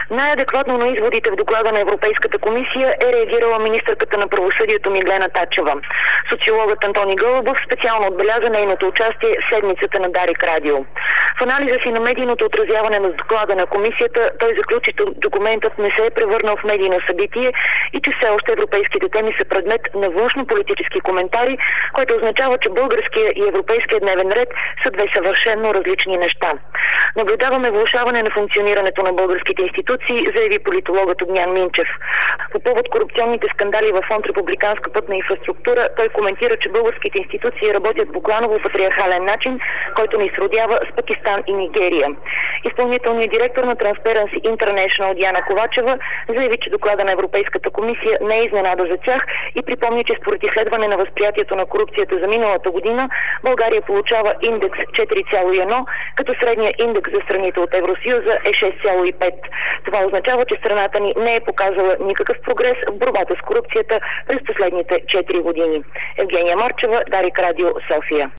Най-адекватно на изводите в доклада на Европейската комисия е реагирала министърката на правосъдието Миглена Тачева. Социологът Антони Гълъбов специално отбеляза нейното участие в седмицата на Дарик Радио. В анализа си на медийното отразяване на доклада на комисията, той заключи, че документът не се е превърнал в медийно събитие и че все още европейските теми са предмет на външно-политически коментари, което означава, че българския и европейския дневен ред са две съвършено различни неща. Наблюдаваме влошаване на функционирането на българските институции, заяви политологът Огнян Минчев. По повод корупционните скандали във фонд Републиканска пътна инфраструктура, той коментира, че българските институции работят по кланово-патриархален начин, който ни сродява с Пакистан и Нигерия. Изпълнителният директор на Transparency International Диана Ковачева заяви, че доклада на Европейската комисия не е изненада за тях и припомни, че според изследване на възприятието на корупцията за миналата година, България получава индекс 4,1, като средния индекс за страните от Евросъюза е 6,5. Това означава, че страната ни не е показала никакъв прогрес в борбата с корупцията през последните 4 години. Евгения Марчева, Дарик Радио, София.